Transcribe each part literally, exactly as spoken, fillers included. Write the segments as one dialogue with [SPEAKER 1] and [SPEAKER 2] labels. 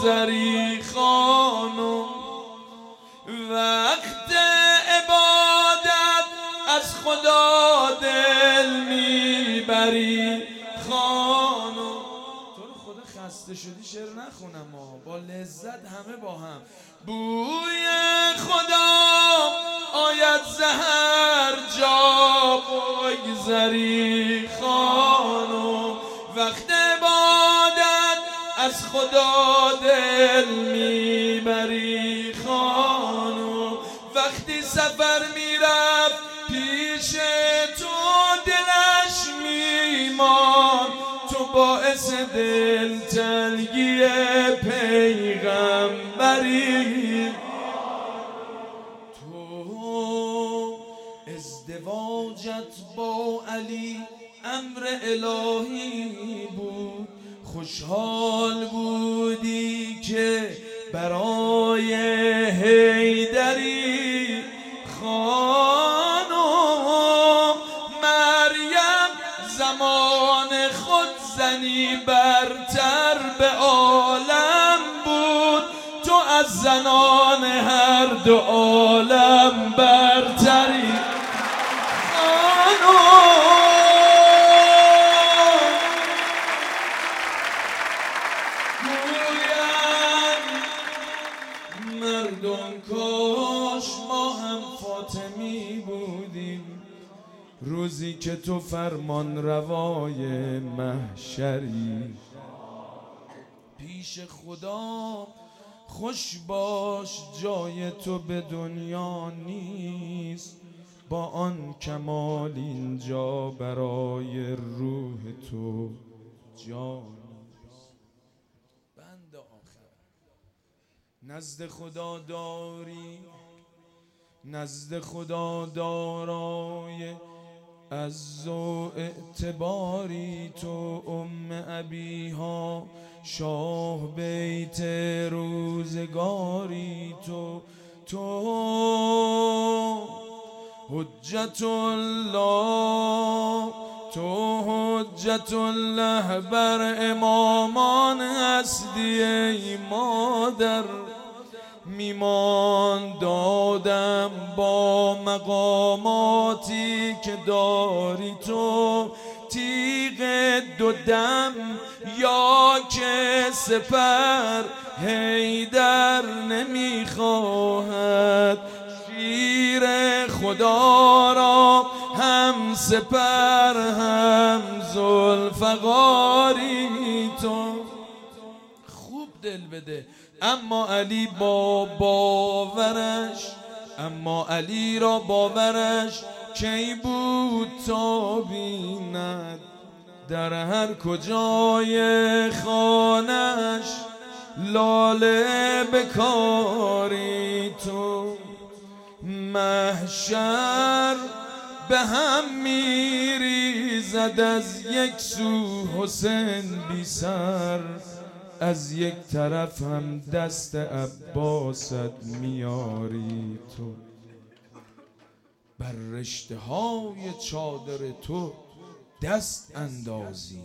[SPEAKER 1] بگذری خانم، وقت عبادت از خدا دل میبری خانم. تو رو خدا خسته شدی شعر نخونم ها، با لذت همه با هم. بوی خدا آید زهر جا بگذری خانم، وقت عبادت از خدا دل میبری خانم. وقتی سفر میرفت پیش تو دلش میمان، تو باعث دل تنگی پیغمبری. تو ازدواجت با علی امر الهی بود، خوشحال بودی که برای حیدری خانم. مریم زمان خود زنی برتر به عالم بود، تو از زنان هر دو عالم برتری خانم. مردم کاش ما هم فاطمی بودیم، روزی که تو فرمان روای محشری. پیش خدا خوش باش جای تو به دنیا نیست، با آن کمال اینجا برای روح تو جا نیست. بند آخر نزد خدا داری، نزد خدا دارای عز و اعتباری، تو ام ابیها شاه بیت روزگاری، تو تو حجت الله، تو حجت الله بر امامان هستی ای مادر. میمان دادم با مقاماتی که داری تو، تیغ دو دم یا که سپر حیدر نمیخواهد، شیر خدا را هم سپر هم ذوالفقاری. تو خوب دل بده. اما علی با باورش، اما علی را باورش کی بود تا بیند، در هر کجای خانش لاله بکاری. تو محشر به هم میریزد، از یک سو حسین بی سر، از یک طرف هم دست عباست میاری. تو بر رشته های چادر تو دست اندازی،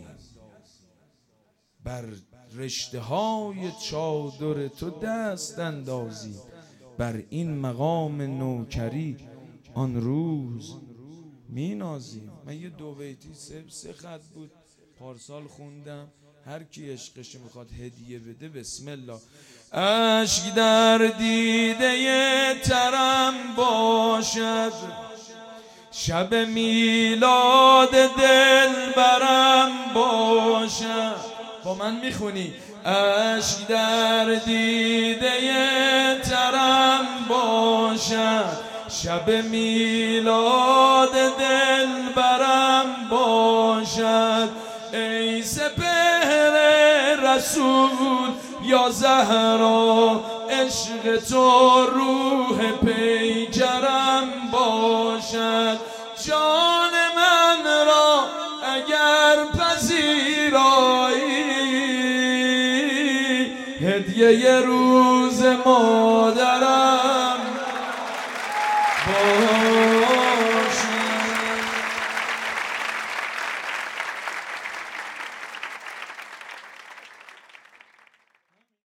[SPEAKER 1] بر رشته های چادر تو دست اندازی، بر این مقام نوکری آن روز می نازیم. من یه دو بیتی سه, سه خط بود پارسال خوندم، هر کی عشقش میخواد هدیه بده بسم الله. اشک در دیده ترم باشد، شب میلاد دل برم باشد. با من میخونی؟ اشک در دیده ترم باشد، شب میلاد دل برم باشد. ای سپهر رسول یا زهرا، عشق تو روح پیکرم باشد. جان من را اگر پذیرایی، هدیه روز مادرم